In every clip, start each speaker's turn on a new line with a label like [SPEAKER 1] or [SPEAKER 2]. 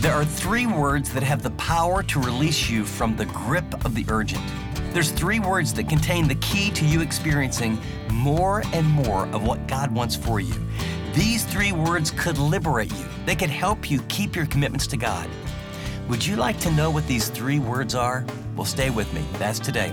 [SPEAKER 1] There are 3 words that have the power to release you from the grip of the urgent. There's 3 words that contain the key to you experiencing more and more of what God wants for you. These 3 words could liberate you. They could help you keep your commitments to God. Would you like to know what these 3 words are? Well, stay with me. That's today.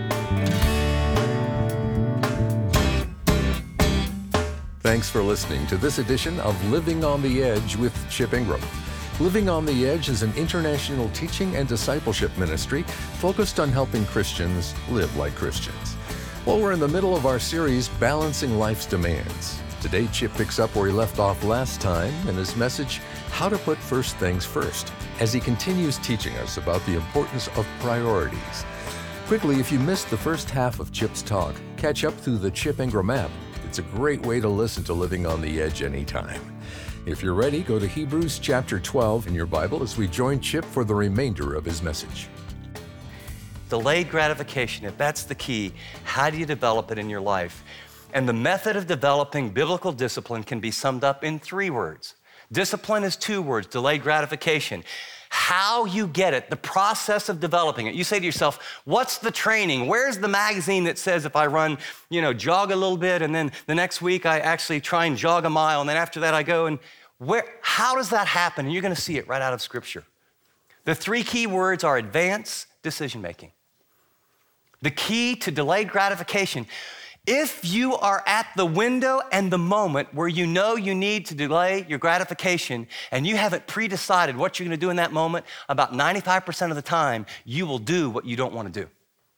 [SPEAKER 2] Thanks for listening to this edition of Living on the Edge with Chip Ingram. Living on the Edge is an international teaching and discipleship ministry focused on helping Christians live like Christians. Well, we're in the middle of our series, Balancing Life's Demands. Today, Chip picks up where he left off last time in his message, How to Put First Things First, as he continues teaching us about the importance of priorities. Quickly, if you missed the first half of Chip's talk, catch up through the Chip Ingram app. It's a great way to listen to Living on the Edge anytime. If you're ready, go to Hebrews chapter 12 in your Bible as we join Chip for the remainder of his message.
[SPEAKER 1] Delayed gratification, if that's the key, how do you develop it in your life? And the method of developing biblical discipline can be summed up in 3 words. Discipline is 2 words, delayed gratification. How you get it, the process of developing it. You say to yourself, what's the training? Where's the magazine that says if I run, jog a little bit and then the next week I actually try and jog a mile and then after that I go and how does that happen? And you're gonna see it right out of Scripture. The 3 key words are advance decision-making. The key to delayed gratification. If you are at the window and the moment where you know you need to delay your gratification and you haven't pre-decided what you're gonna do in that moment, about 95% of the time, you will do what you don't wanna do.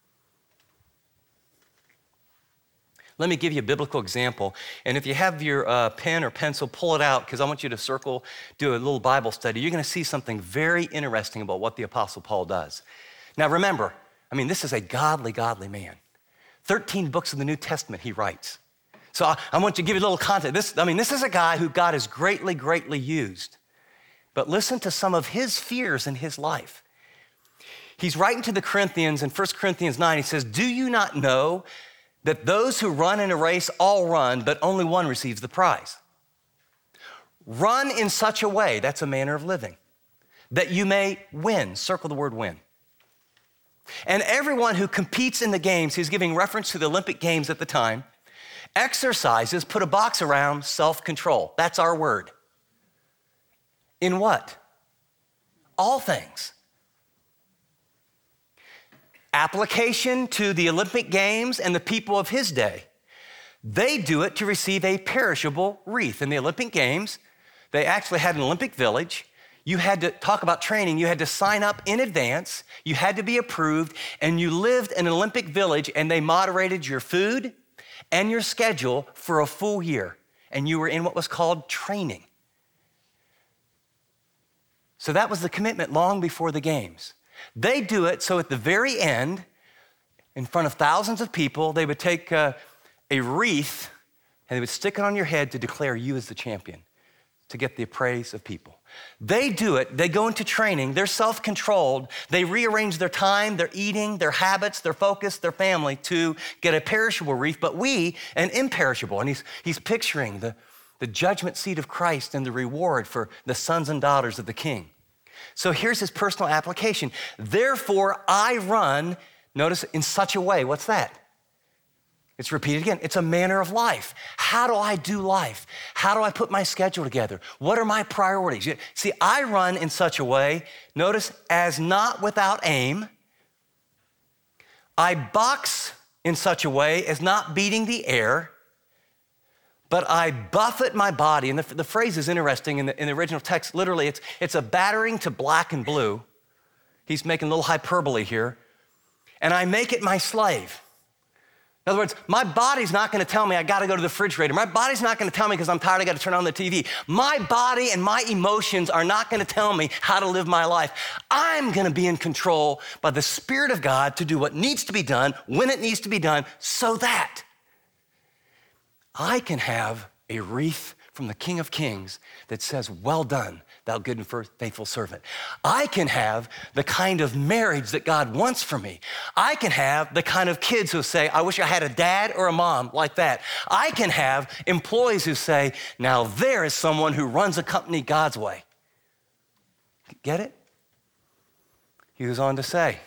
[SPEAKER 1] Let me give you a biblical example. And if you have your pen or pencil, pull it out because I want you to circle, do a little Bible study. You're gonna see something very interesting about what the Apostle Paul does. Now remember, this is a godly man. 13 books of the New Testament he writes. So I want to give you a little context. This is a guy who God has greatly used. But listen to some of his fears in his life. He's writing to the Corinthians in 1 Corinthians 9, he says, do you not know that those who run in a race all run, but only one receives the prize? Run in such a way, that's a manner of living, that you may win. Circle the word win. And everyone who competes in the games, he's giving reference to the Olympic Games at the time, exercises, put a box around self-control. That's our word. In what? All things. Application to the Olympic Games and the people of his day. They do it to receive a perishable wreath. In the Olympic Games, they actually had an Olympic village. You had to talk about training. You had to sign up in advance. You had to be approved, and you lived in an Olympic village, and they moderated your food and your schedule for a full year, and you were in what was called training. So that was the commitment long before the games. They do it so at the very end, in front of thousands of people, they would take a wreath, and they would stick it on your head to declare you as the champion, to get the praise of people. They do it, they go into training, they're self-controlled, they rearrange their time, their eating, their habits, their focus, their family to get a perishable wreath, but we, an imperishable. And he's picturing the judgment seat of Christ and the reward for the sons and daughters of the King. So here's his personal application. Therefore, I run, notice, in such a way. What's that? It's repeated again. It's a manner of life. How do I do life? How do I put my schedule together? What are my priorities? See, I run in such a way, notice, as not without aim. I box in such a way as not beating the air, but I buffet my body. And the phrase is interesting in the original text. Literally, it's a battering to black and blue. He's making a little hyperbole here. And I make it my slave. In other words, my body's not gonna tell me I gotta go to the refrigerator. My body's not gonna tell me because I'm tired, I gotta turn on the TV. My body and my emotions are not gonna tell me how to live my life. I'm gonna be in control by the Spirit of God to do what needs to be done, when it needs to be done, so that I can have a wreath from the King of Kings that says, well done, thou good and faithful servant. I can have the kind of marriage that God wants for me. I can have the kind of kids who say, I wish I had a dad or a mom like that. I can have employees who say, now there is someone who runs a company God's way. Get it? He goes on to say,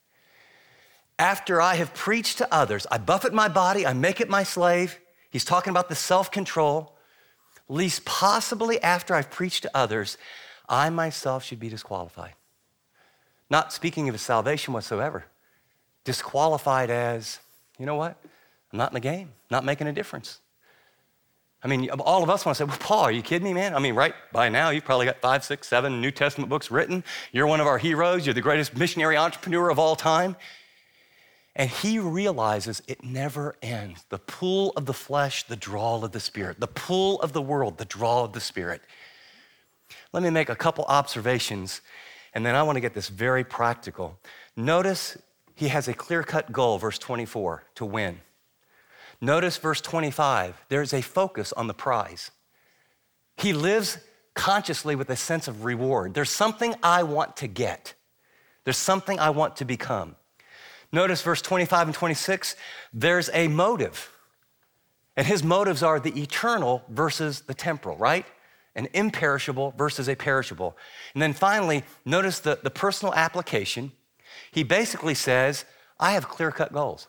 [SPEAKER 1] after I have preached to others, I buffet my body, I make it my slave. He's talking about the self-control. Least possibly after I've preached to others, I myself should be disqualified. Not speaking of his salvation whatsoever. Disqualified as, you know what? I'm not in the game, not making a difference. I mean, all of us want to say, well, Paul, are you kidding me, man? I mean, right by now, you've probably got 5, 6, 7 New Testament books written. You're one of our heroes. You're the greatest missionary entrepreneur of all time. And he realizes it never ends. The pull of the flesh, the draw of the Spirit. The pull of the world, the draw of the Spirit. Let me make a couple observations, and then I want to get this very practical. Notice he has a clear-cut goal, verse 24, to win. Notice verse 25, there's a focus on the prize. He lives consciously with a sense of reward. There's something I want to get. There's something I want to become. Notice verse 25 and 26, there's a motive. And his motives are the eternal versus the temporal, right? An imperishable versus a perishable. And then finally, notice the personal application. He basically says, I have clear-cut goals.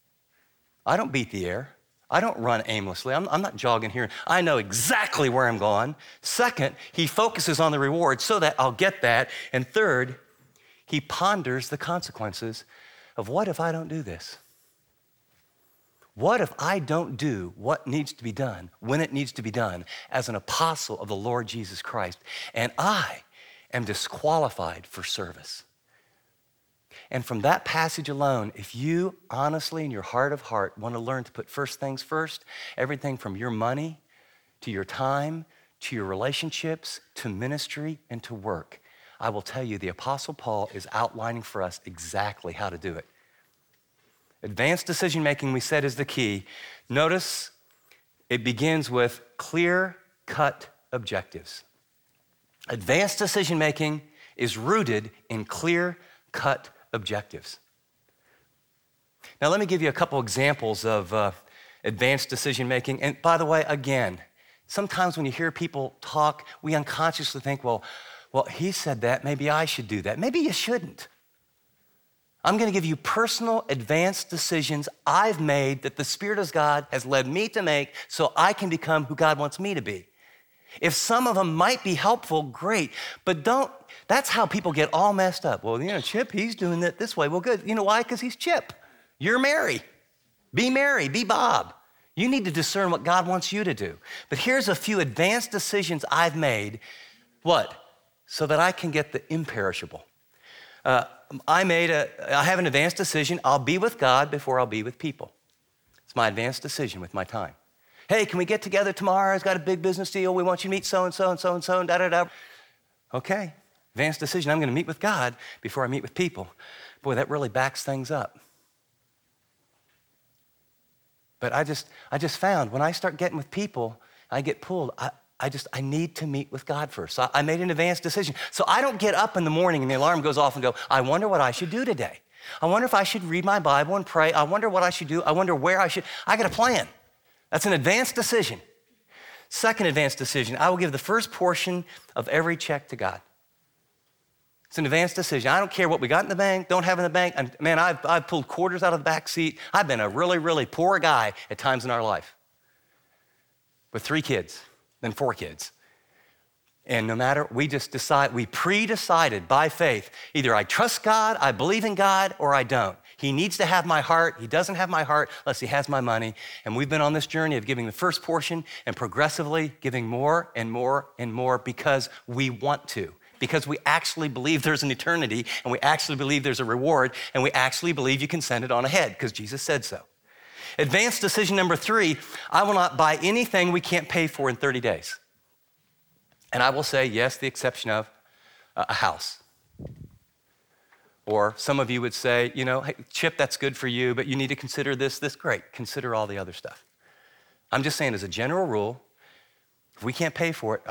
[SPEAKER 1] I don't beat the air. I don't run aimlessly. I'm not jogging here. I know exactly where I'm going. Second, he focuses on the reward so that I'll get that. And third, he ponders the consequences of what if I don't do this? What if I don't do what needs to be done when it needs to be done as an apostle of the Lord Jesus Christ, and I am disqualified for service? And from that passage alone, if you honestly in your heart of heart want to learn to put first things first, everything from your money to your time to your relationships to ministry and to work, I will tell you the Apostle Paul is outlining for us exactly how to do it. Advanced decision-making, we said, is the key. Notice it begins with clear-cut objectives. Advanced decision-making is rooted in clear-cut objectives. Now, let me give you a couple examples of advanced decision-making. And by the way, again, sometimes when you hear people talk, we unconsciously think, well, he said that, maybe I should do that. Maybe you shouldn't. I'm going to give you personal advanced decisions I've made that the Spirit of God has led me to make so I can become who God wants me to be. If some of them might be helpful, great, but that's how people get all messed up. Well, Chip, he's doing it this way. Well, good. You know why? Because he's Chip. You're Mary. Be Mary, be Bob. You need to discern what God wants you to do. But here's a few advanced decisions I've made. What? So that I can get the imperishable. I have an advanced decision. I'll be with God before I'll be with people. It's my advanced decision with my time. Hey, can we get together tomorrow? I've got a big business deal. We want you to meet so-and-so and so-and-so and da-da-da. Okay, advanced decision. I'm going to meet with God before I meet with people. Boy, that really backs things up. But I just found when I start getting with people, I get pulled. I need to meet with God first. So I made an advanced decision. So I don't get up in the morning and the alarm goes off and go, I wonder what I should do today. I wonder if I should read my Bible and pray. I wonder what I should do. I wonder where I should. I got a plan. That's an advanced decision. Second advanced decision, I will give the first portion of every check to God. It's an advanced decision. I don't care what we got in the bank, don't have in the bank. Man, I've pulled quarters out of the back seat. I've been a really, really poor guy at times in our life with 3 kids, then 4 kids. And no matter, we pre-decided by faith, either I trust God, I believe in God, or I don't. He needs to have my heart. He doesn't have my heart unless he has my money. And we've been on this journey of giving the first portion and progressively giving more and more and more because we want to, because we actually believe there's an eternity and we actually believe there's a reward and we actually believe you can send it on ahead because Jesus said so. Advanced decision number 3, I will not buy anything we can't pay for in 30 days. And I will say, yes, the exception of a house. Or some of you would say, hey, Chip, that's good for you, but you need to consider this. Great, consider all the other stuff. I'm just saying as a general rule, if we can't pay for it,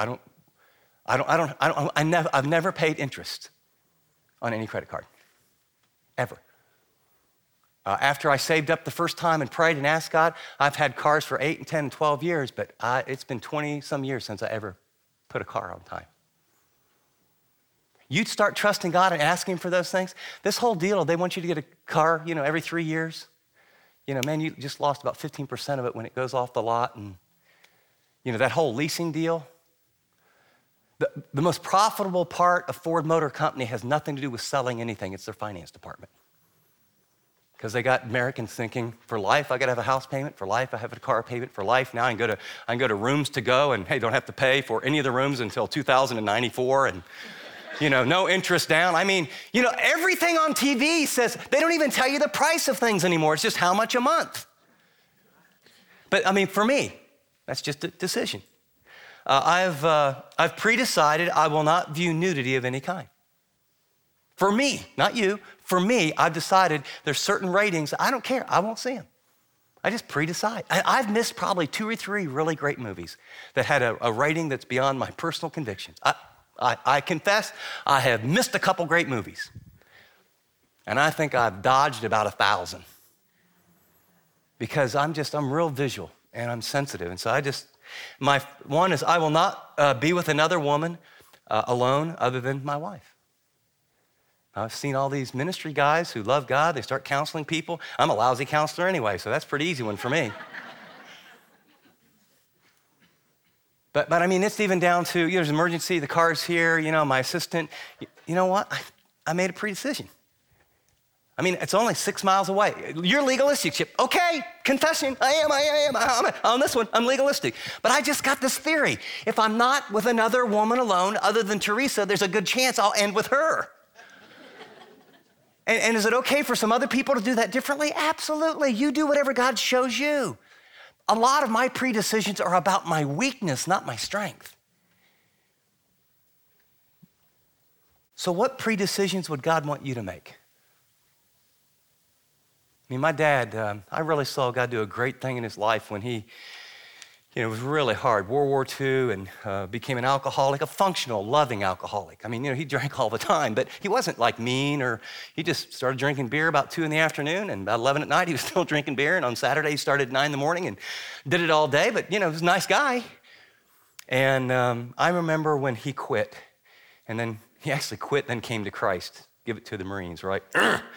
[SPEAKER 1] I've never paid interest on any credit card, ever. After I saved up the first time and prayed and asked God, I've had cars for 8 and 10 and 12 years, but it's been 20 some years since I ever put a car on time. You'd start trusting God and asking for those things. This whole deal, they want you to get a car, every 3 years. Man, you just lost about 15% of it when it goes off the lot. And, that whole leasing deal. The most profitable part of Ford Motor Company has nothing to do with selling anything. It's their finance department. Because they got Americans thinking, for life, I got to have a house payment. For life, I have a car payment. For life, now I can go to Rooms to Go and, hey, don't have to pay for any of the rooms until 2094 and, no interest down. Everything on TV says, they don't even tell you the price of things anymore. It's just how much a month. But, for me, that's just a decision. I've pre-decided I will not view nudity of any kind. For me, not you, for me, I've decided there's certain ratings, I don't care, I won't see them. I just pre-decide. I've missed probably 2 or 3 really great movies that had a rating that's beyond my personal convictions. I confess, I have missed a couple great movies. And I think I've dodged about 1,000. Because I'm real visual and I'm sensitive. And so my one is I will not be with another woman alone other than my wife. I've seen all these ministry guys who love God. They start counseling people. I'm a lousy counselor anyway, so that's a pretty easy one for me. But it's even down to, there's an emergency, the car's here, my assistant. You know what? I made a pre-decision. It's only 6 miles away. You're legalistic, Chip. Okay, confession, I am. On this one, I'm legalistic. But I just got this theory. If I'm not with another woman alone other than Teresa, there's a good chance I'll end with her. And is it okay for some other people to do that differently? Absolutely. You do whatever God shows you. A lot of my pre-decisions are about my weakness, not my strength. So what pre-decisions would God want you to make? My dad, I really saw God do a great thing in his life when he, it was really hard. World War II and became an alcoholic, a functional, loving alcoholic. He drank all the time, but he wasn't like mean he just started drinking beer about 2 p.m. and about 11 at night he was still drinking beer. And on Saturday he started at 9 a.m. and did it all day, but he was a nice guy. And I remember when he quit, and then he actually quit, then came to Christ. Give it to the Marines, right?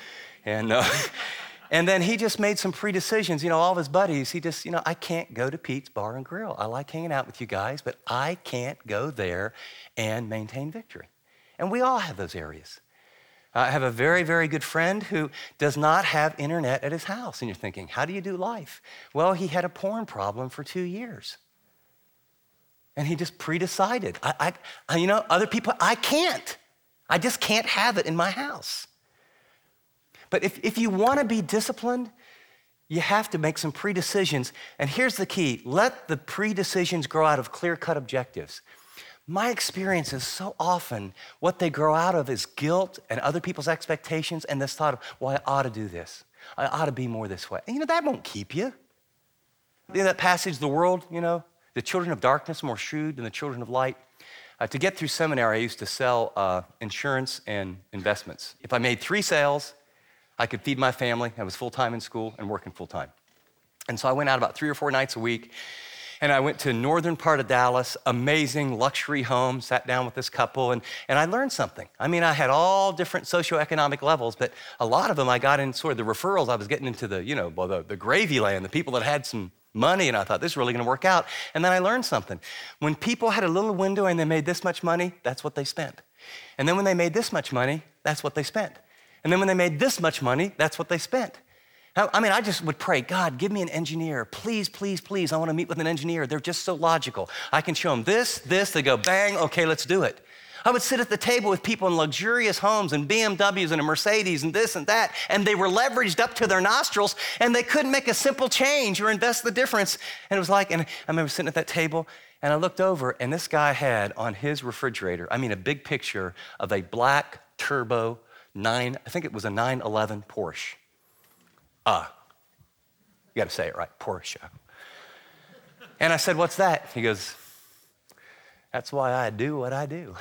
[SPEAKER 1] And then he just made some pre-decisions. All of his buddies, he just, I can't go to Pete's Bar and Grill. I like hanging out with you guys, but I can't go there and maintain victory. And we all have those areas. I have a very, very good friend who does not have internet at his house. And you're thinking, how do you do life? Well, he had a porn problem for 2 years. And he just pre-decided. Other people, I can't. I just can't have it in my house. But if you want to be disciplined, you have to make some pre-decisions. And here's the key. Let the pre-decisions grow out of clear-cut objectives. My experience is so often what they grow out of is guilt and other people's expectations and this thought of, well, I ought to do this. I ought to be more this way. And that won't keep you. That passage, the world, the children of darkness are more shrewd than the children of light. To get through seminary, I used to sell insurance and investments. If I made 3 sales, I could feed my family. I was full-time in school and working full-time. And so I went out about 3 or 4 nights a week, and I went to northern part of Dallas, amazing luxury home, sat down with this couple, and I learned something. I had all different socioeconomic levels, but a lot of them I got in sort of the referrals. I was getting into the gravy land, the people that had some money, and I thought, this is really gonna work out. And then I learned something. When people had a little window and they made this much money, that's what they spent. And then when they made this much money, that's what they spent. And then when they made this much money, that's what they spent. I just would pray, God, give me an engineer. Please, please, please, I want to meet with an engineer. They're just so logical. I can show them this, they go, bang, okay, let's do it. I would sit at the table with people in luxurious homes and BMWs and a Mercedes and this and that, and they were leveraged up to their nostrils, and they couldn't make a simple change or invest the difference. And it was like, and I remember sitting at that table, and I looked over, and this guy had on his refrigerator, a big picture of a black turbo I think it was a 911 Porsche. You got to say it right, Porsche. And I said, what's that? He goes, that's why I do what I do.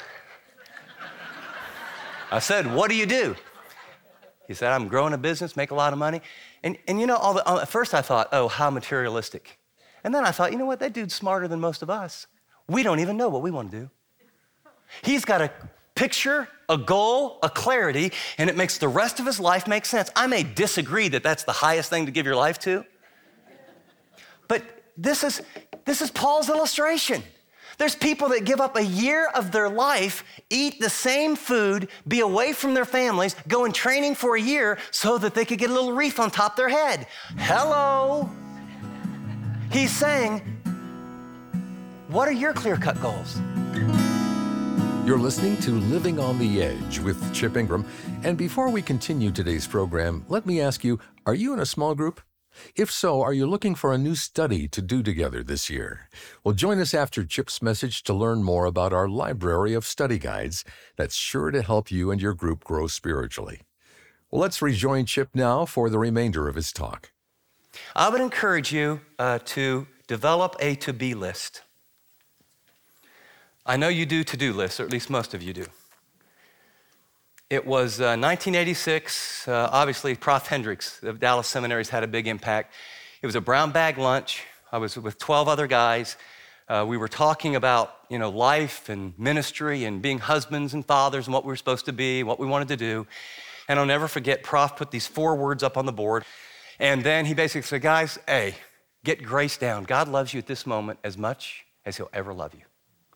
[SPEAKER 1] I said, what do you do? He said, I'm growing a business, make a lot of money. And at first I thought, oh, how materialistic. And then I thought, you know what, that dude's smarter than most of us. We don't even know what we want to do. He's got a picture, a goal, a clarity, and it makes the rest of his life make sense. I may disagree that that's the highest thing to give your life to, but this is Paul's illustration. There's people that give up a year of their life, eat the same food, be away from their families, go in training for a year so that they could get a little wreath on top of their head. Hello. He's saying, what are your clear-cut goals?
[SPEAKER 2] You're listening to Living on the Edge with Chip Ingram. And before we continue today's program, let me ask you, are you in a small group? If so, are you looking for a new study to do together this year? Well, join us after Chip's message to learn more about our library of study guides that's sure to help you and your group grow spiritually. Well, let's rejoin Chip now for the remainder of his talk.
[SPEAKER 1] I would encourage you to develop a to-be list. I know you do to-do lists, or at least most of you do. It was 1986. Obviously, Prof. Hendricks of Dallas Seminaries had a big impact. It was a brown bag lunch. I was with 12 other guys. We were talking about, life and ministry and being husbands and fathers and what we were supposed to be, what we wanted to do. And I'll never forget, Prof put these 4 words up on the board. And then he basically said, guys, hey, get grace down. God loves you at this moment as much as he'll ever love you.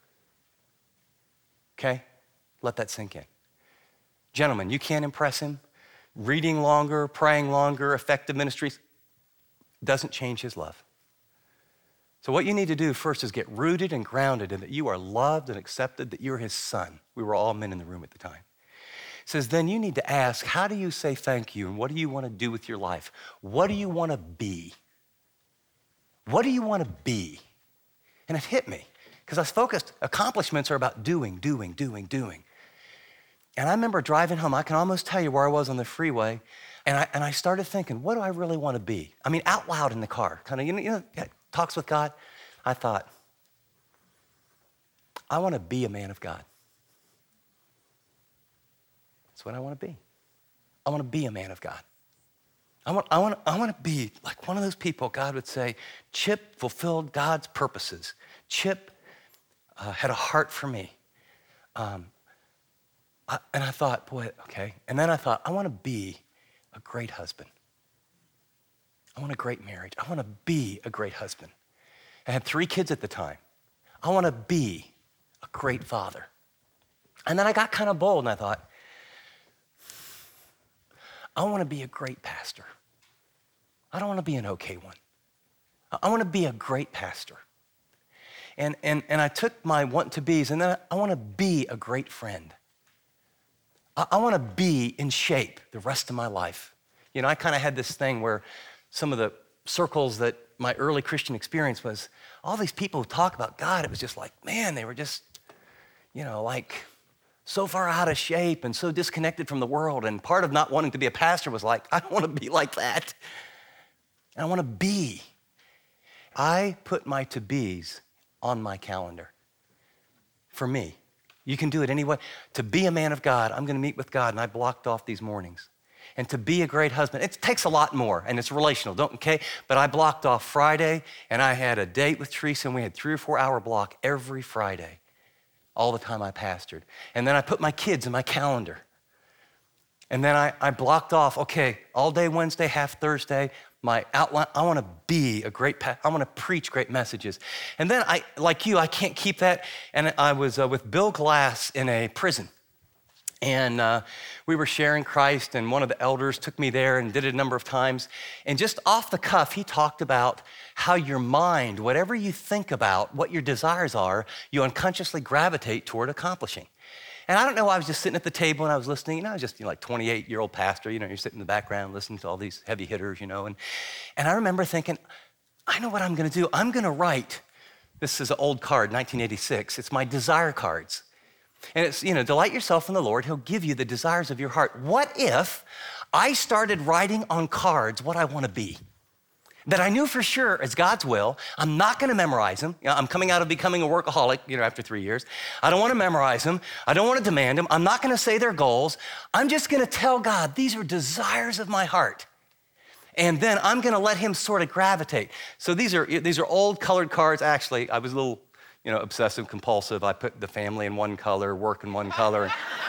[SPEAKER 1] Okay? Let that sink in. Gentlemen, you can't impress him. Reading longer, praying longer, effective ministries doesn't change his love. So what you need to do first is get rooted and grounded in that you are loved and accepted, that you're his son. We were all men in the room at the time. It says, then you need to ask, how do you say thank you and what do you want to do with your life? What do you want to be? What do you want to be? And it hit me because I was focused. Accomplishments are about doing. And I remember driving home. I can almost tell you where I was on the freeway. And I started thinking, what do I really want to be? I mean, out loud in the car, kind of, talks with God. I thought, I want to be a man of God. That's what I want to be. I want to be a man of God. I want to be like one of those people God would say, Chip fulfilled God's purposes. Chip had a heart for me. And I thought, boy, okay. And then I thought, I want to be a great husband. I want a great marriage. I want to be a great husband. I had 3 kids at the time. I want to be a great father. And then I got kind of bold and I thought, I want to be a great pastor. I don't want to be an okay one. I want to be a great pastor. And I took my want to be's and then I want to be a great friend. I want to be in shape the rest of my life. I kind of had this thing where some of the circles that my early Christian experience was, all these people who talk about God, it was just like, man, they were just, like so far out of shape and so disconnected from the world. And part of not wanting to be a pastor was like, I don't want to be like that. And I want to be. I put my to-be's on my calendar for me. You can do it anyway. To be a man of God, I'm going to meet with God, and I blocked off these mornings. And to be a great husband, it takes a lot more, and it's relational, okay? But I blocked off Friday, and I had a date with Teresa, and we had 3 or 4 hour block every Friday, all the time I pastored. And then I put my kids in my calendar. And then I blocked off, okay, all day Wednesday, half Thursday, my outline, I want to be a great I want to preach great messages. And then like you, I can't keep that. And I was with Bill Glass in a prison. And we were sharing Christ, and one of the elders took me there and did it a number of times. And just off the cuff, he talked about how your mind, whatever you think about, what your desires are, you unconsciously gravitate toward accomplishing. And I don't know, I was just sitting at the table and I was listening. I was just like 28-year-old pastor, you're sitting in the background listening to all these heavy hitters, and I remember thinking, I know what I'm gonna do. I'm gonna write, this is an old card, 1986. It's my desire cards. And it's, delight yourself in the Lord. He'll give you the desires of your heart. What if I started writing on cards what I wanna be? That I knew for sure is God's will. I'm not gonna memorize them. I'm coming out of becoming a workaholic, after 3 years. I don't wanna memorize them. I don't wanna demand them. I'm not gonna say their goals. I'm just gonna tell God, these are desires of my heart. And then I'm gonna let him sort of gravitate. So these are old colored cards. Actually, I was a little, obsessive compulsive. I put the family in one color, work in one color.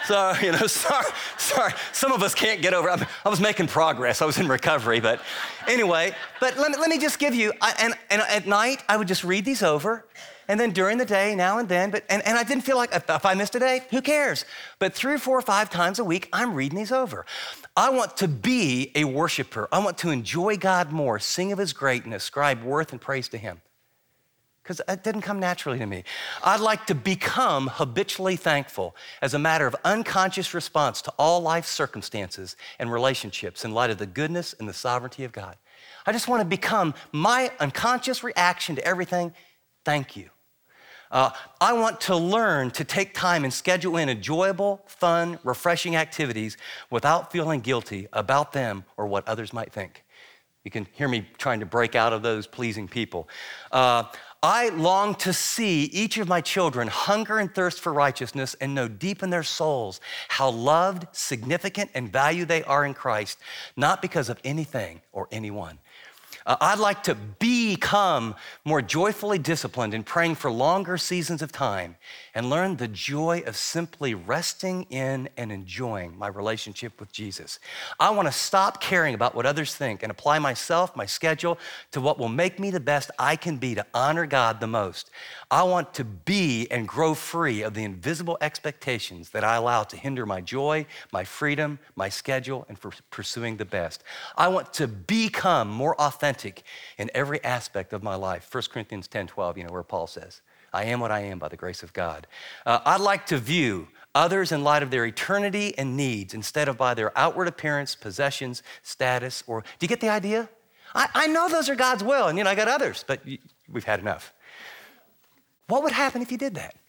[SPEAKER 1] So, sorry. Some of us can't get over it. I was making progress. I was in recovery, but anyway. But let me just give you, and at night, I would just read these over. And then during the day, now and then, and I didn't feel like if I missed a day, who cares? But 3 or 4 or 5 times a week, I'm reading these over. I want to be a worshiper. I want to enjoy God more, sing of his greatness, ascribe worth and praise to him. Because it didn't come naturally to me. I'd like to become habitually thankful as a matter of unconscious response to all life's circumstances and relationships in light of the goodness and the sovereignty of God. I just want to become my unconscious reaction to everything, thank you. I want to learn to take time and schedule in enjoyable, fun, refreshing activities without feeling guilty about them or what others might think. You can hear me trying to break out of those pleasing people. I long to see each of my children hunger and thirst for righteousness and know deep in their souls how loved, significant, and valued they are in Christ, not because of anything or anyone. I'd like to become more joyfully disciplined in praying for longer seasons of time and learn the joy of simply resting in and enjoying my relationship with Jesus. I want to stop caring about what others think and apply myself, my schedule, to what will make me the best I can be to honor God the most. I want to be and grow free of the invisible expectations that I allow to hinder my joy, my freedom, my schedule, and for pursuing the best. I want to become more authentic in every aspect of my life. 1 Corinthians 10:12, where Paul says, I am what I am by the grace of God. I'd like to view others in light of their eternity and needs instead of by their outward appearance, possessions, status, or, do you get the idea? I know those are God's will, and I got others, but we've had enough. What would happen if you did that?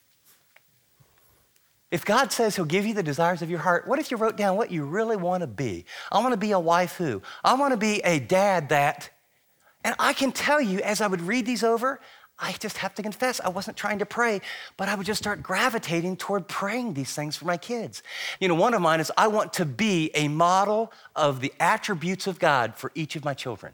[SPEAKER 1] If God says he'll give you the desires of your heart, what if you wrote down what you really want to be? I want to be a wife who? I want to be a dad that, and I can tell you as I would read these over, I just have to confess, I wasn't trying to pray, but I would just start gravitating toward praying these things for my kids. One of mine is I want to be a model of the attributes of God for each of my children.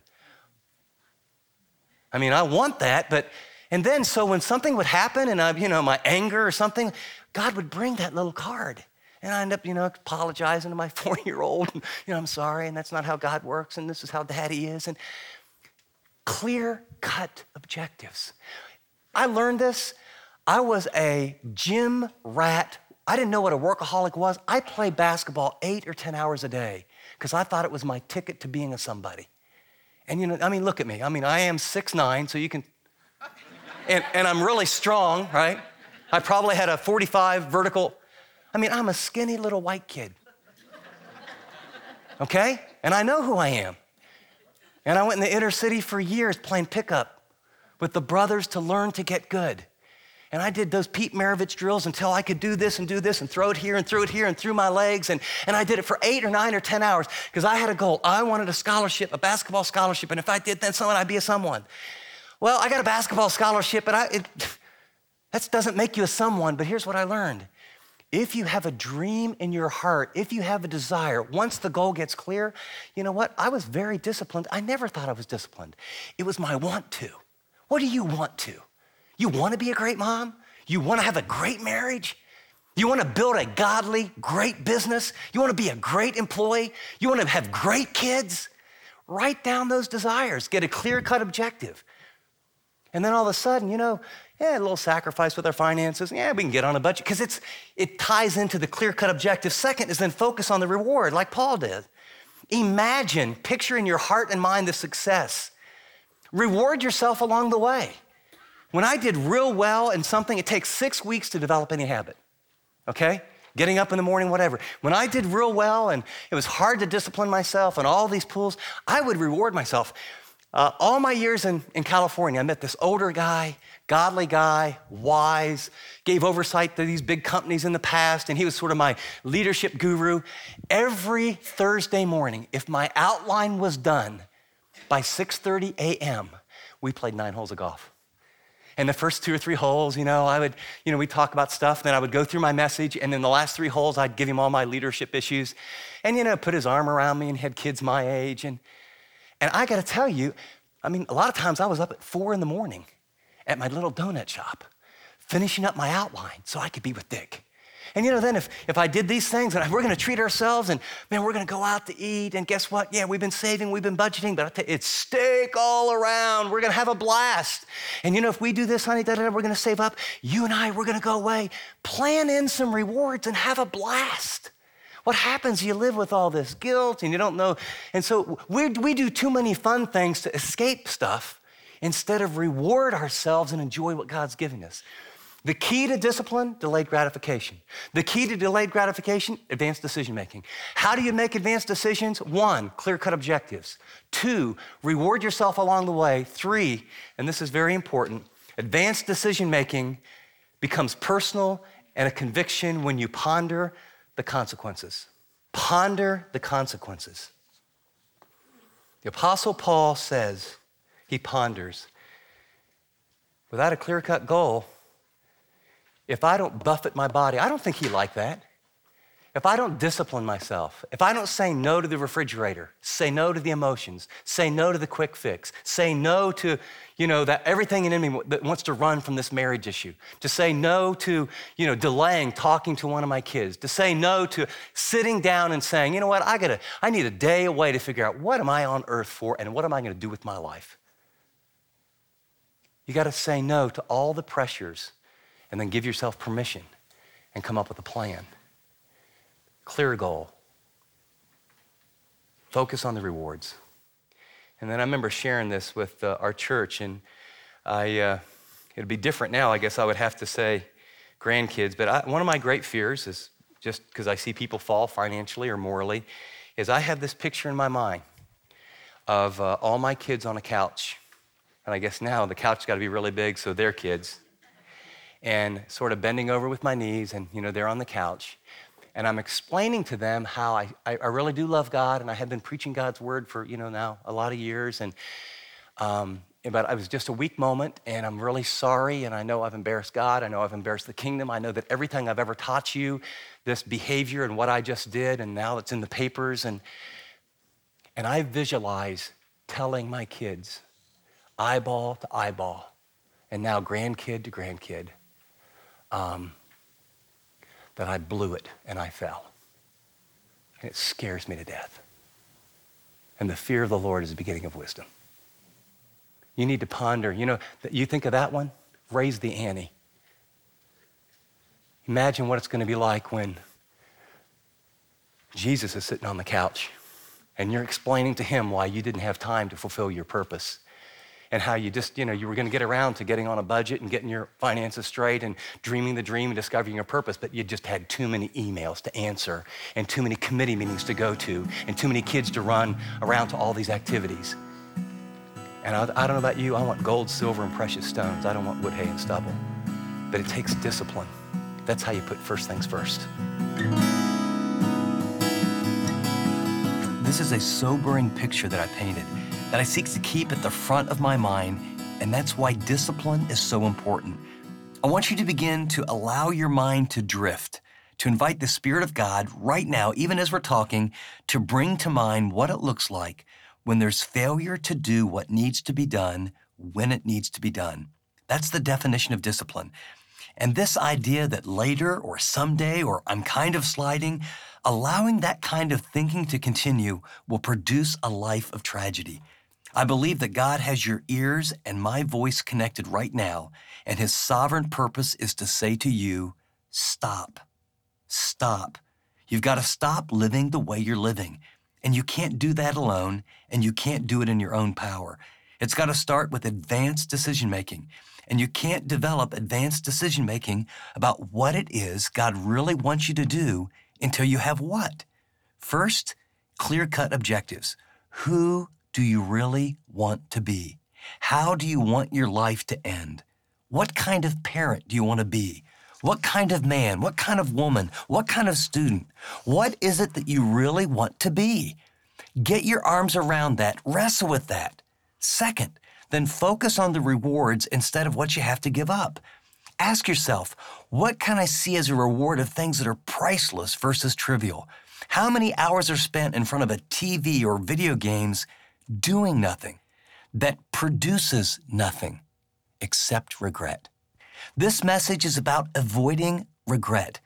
[SPEAKER 1] I want that, and then so when something would happen and my anger or something, God would bring that little card. And I end up, apologizing to my 4-year-old. I'm sorry, and that's not how God works, and this is how Daddy is. And clear-cut objectives. I learned this. I was a gym rat. I didn't know what a workaholic was. I played basketball 8 or 10 hours a day because I thought it was my ticket to being a somebody. And look at me. I am 6'9", so you can, and I'm really strong, right? I probably had a 45 vertical. I'm a skinny little white kid. Okay? And I know who I am. And I went in the inner city for years playing pickup with the brothers to learn to get good. And I did those Pete Maravich drills until I could do this and throw it here and throw it here and through my legs. And I did it for 8 or 9 or 10 hours because I had a goal. I wanted a scholarship, a basketball scholarship. And if I did then someone, I'd be a someone. Well, I got a basketball scholarship, but that doesn't make you a someone. But here's what I learned. If you have a dream in your heart, if you have a desire, once the goal gets clear, you know what? I was very disciplined. I never thought I was disciplined. It was my want to. What do you want to? You want to be a great mom? You want to have a great marriage? You want to build a godly, great business? You want to be a great employee? You want to have great kids? Write down those desires. Get a clear-cut objective. And then all of a sudden, a little sacrifice with our finances. Yeah, we can get on a budget because it ties into the clear-cut objective. Second is then focus on the reward like Paul did. Picture in your heart and mind the success. Reward yourself along the way. When I did real well in something, it takes 6 weeks to develop any habit, okay? Getting up in the morning, whatever. When I did real well and it was hard to discipline myself and all these pools, I would reward myself. All my years in California, I met this older guy, godly guy, wise, gave oversight to these big companies in the past, and he was sort of my leadership guru. Every Thursday morning, if my outline was done by 6:30 a.m., we played 9 holes of golf. And the first 2 or 3 holes, I would, we'd talk about stuff, then I would go through my message, and then the last 3 holes, I'd give him all my leadership issues, and, put his arm around me and had kids my age, and I got to tell you, a lot of times I was up at 4 a.m. at my little donut shop, finishing up my outline so I could be with Dick. And then if I did these things, and we're going to treat ourselves, and man, we're going to go out to eat, and guess what? Yeah, we've been saving, we've been budgeting, but I tell you, it's steak all around. We're going to have a blast. And if we do this, honey, we're going to save up. You and I, we're going to go away, plan in some rewards, and have a blast. What happens? You live with all this guilt, and you don't know. And so we do too many fun things to escape stuff instead of reward ourselves and enjoy what God's giving us. The key to discipline, delayed gratification. The key to delayed gratification, advanced decision-making. How do you make advanced decisions? 1, clear-cut objectives. 2, reward yourself along the way. 3, and this is very important, advanced decision-making becomes personal and a conviction when you ponder the consequences. Ponder the consequences. The Apostle Paul says, he ponders, without a clear-cut goal, if I don't buffet my body, I don't think he liked that. If I don't discipline myself, if I don't say no to the refrigerator, say no to the emotions, say no to the quick fix, say no to, that everything in me that wants to run from this marriage issue, to say no to, delaying talking to one of my kids, to say no to sitting down and saying, you know what, I need a day away to figure out what am I on earth for and what am I going to do with my life. You got to say no to all the pressures and then give yourself permission and come up with a plan. Clear goal. Focus on the rewards. And then I remember sharing this with our church, and it'd be different now, I guess I would have to say grandkids, but one of my great fears is, just because I see people fall financially or morally, is I have this picture in my mind of all my kids on a couch. And I guess now the couch's got to be really big, so they're kids. And sort of bending over with my knees, and they're on the couch. And I'm explaining to them how I really do love God, and I have been preaching God's word for, now a lot of years. But it was just a weak moment, and I'm really sorry, and I know I've embarrassed God. I know I've embarrassed the kingdom. I know that everything I've ever taught you, this behavior and what I just did, and now it's in the papers. And I visualize telling my kids, eyeball to eyeball, and now grandkid to grandkid, that I blew it and I fell. And it scares me to death. And the fear of the Lord is the beginning of wisdom. You need to ponder, you think of that one, raise the ante. Imagine what it's going to be like when Jesus is sitting on the couch and you're explaining to him why you didn't have time to fulfill your purpose. And how you just, you were going to get around to getting on a budget and getting your finances straight and dreaming the dream and discovering your purpose, but you just had too many emails to answer and too many committee meetings to go to and too many kids to run around to all these activities. And I don't know about you, I want gold, silver, and precious stones. I don't want wood, hay, and stubble. But it takes discipline. That's how you put first things first. This is a sobering picture that I painted, that I seek to keep at the front of my mind, and that's why discipline is so important. I want you to begin to allow your mind to drift, to invite the Spirit of God right now, even as we're talking, to bring to mind what it looks like when there's failure to do what needs to be done when it needs to be done. That's the definition of discipline. And this idea that later or someday or I'm kind of sliding, allowing that kind of thinking to continue will produce a life of tragedy. I believe that God has your ears and my voice connected right now, and his sovereign purpose is to say to you, stop. Stop. You've got to stop living the way you're living. And you can't do that alone, and you can't do it in your own power. It's got to start with advanced decision-making. And you can't develop advanced decision-making about what it is God really wants you to do until you have what? First, clear-cut objectives. Who do you really want to be? How do you want your life to end? What kind of parent do you want to be? What kind of man? What kind of woman? What kind of student? What is it that you really want to be? Get your arms around that. Wrestle with that. Second, then focus on the rewards instead of what you have to give up. Ask yourself, what can I see as a reward of things that are priceless versus trivial? How many hours are spent in front of a TV or video games doing nothing that produces nothing except regret? This message is about avoiding regret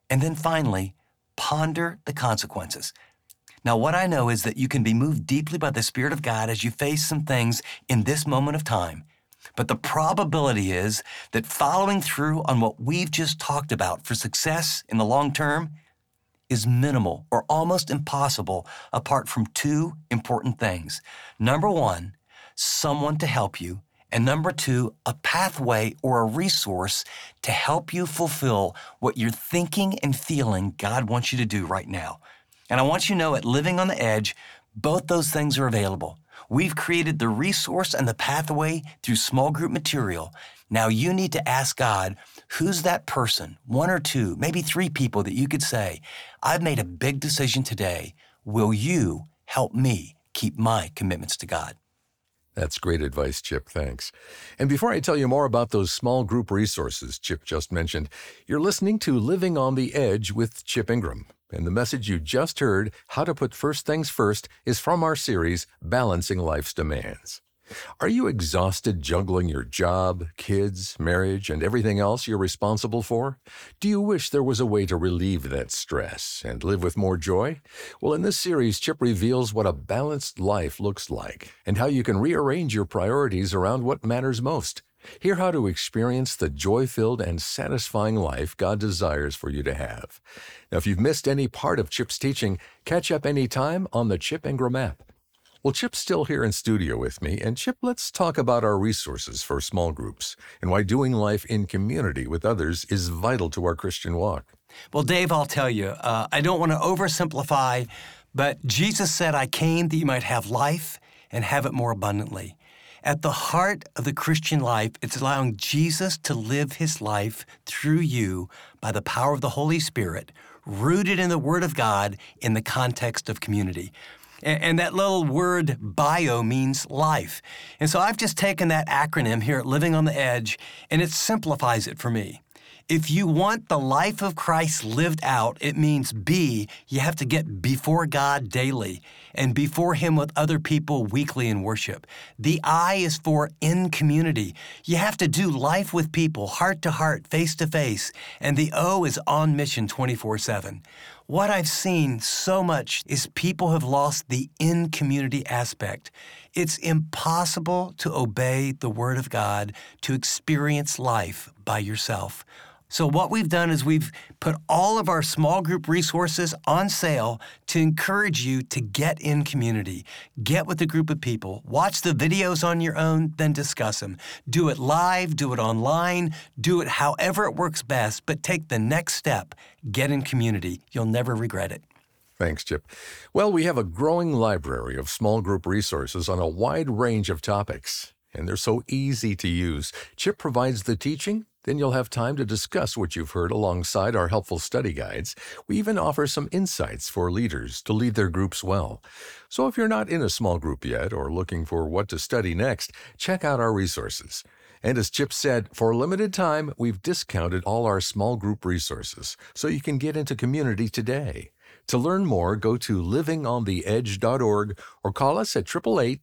[SPEAKER 3] And then finally, ponder the consequences. Now, what I know is that you can be moved deeply by the Spirit of God as you face some things in this moment of time. But the probability is that following through on what we've just talked about for success in the long term is minimal or almost impossible apart from two important things. Number one, someone to help you. And number two, a pathway or a resource to help you fulfill what you're thinking and feeling God wants you to do right now. And I want you to know at Living on the Edge, both those things are available. We've created the resource and the pathway through small group material. Now you need to ask God, who's that person, one or two, maybe three people that you could say, I've made a big decision today. Will you help me keep my commitments to God?
[SPEAKER 2] That's great advice, Chip. Thanks. And before I tell you more about those small group resources Chip just mentioned, you're listening to Living on the Edge with Chip Ingram. And the message you just heard, How to Put First Things First, is from our series, Balancing Life's Demands. Are you exhausted juggling your job, kids, marriage, and everything else you're responsible for? Do you wish there was a way to relieve that stress and live with more joy? Well, in this series, Chip reveals what a balanced life looks like and how you can rearrange your priorities around what matters most. Hear how to experience the joy-filled and satisfying life God desires for you to have. Now, if you've missed any part of Chip's teaching, catch up anytime on the Chip Ingram app. Well, Chip's still here in studio with me, and Chip, let's talk about our resources for small groups and why doing life in community with others is vital to our Christian walk.
[SPEAKER 3] Well, Dave, I'll tell you, I don't want to oversimplify, but Jesus said, I came that you might have life and have it more abundantly. At the heart of the Christian life, it's allowing Jesus to live his life through you by the power of the Holy Spirit, rooted in the Word of God in the context of community. And that little word bio means life. And so I've just taken that acronym here at Living on the Edge, and it simplifies it for me. If you want the life of Christ lived out, it means you have to get before God daily and before Him with other people weekly in worship. The I is for in community. You have to do life with people, heart to heart, face to face. And the O is on mission 24/7. What I've seen so much is people have lost the in-community aspect. It's impossible to obey the Word of God, to experience life by yourself. So what we've done is we've put all of our small group resources on sale to encourage you to get in community. Get with a group of people. Watch the videos on your own, then discuss them. Do it live, do it online, do it however it works best, but take the next step. Get in community. You'll never regret it.
[SPEAKER 2] Thanks, Chip. Well, we have a growing library of small group resources on a wide range of topics, and they're so easy to use. Chip provides the teaching. Then you'll have time to discuss what you've heard alongside our helpful study guides. We even offer some insights for leaders to lead their groups well. So if you're not in a small group yet or looking for what to study next, check out our resources. And as Chip said, for a limited time, we've discounted all our small group resources so you can get into community today. To learn more, go to livingontheedge.org or call us at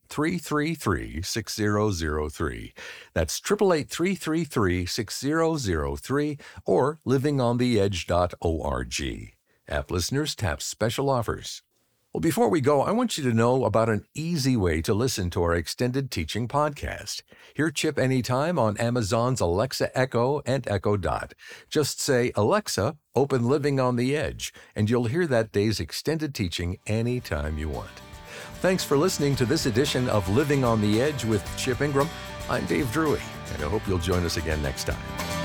[SPEAKER 2] 888-333-6003. That's 888-333-6003 or livingontheedge.org. App listeners tap special offers. Well, before we go, I want you to know about an easy way to listen to our extended teaching podcast. Hear Chip anytime on Amazon's Alexa Echo and Echo Dot. Just say, Alexa, open Living on the Edge, and you'll hear that day's extended teaching anytime you want. Thanks for listening to this edition of Living on the Edge with Chip Ingram. I'm Dave Drury, and I hope you'll join us again next time.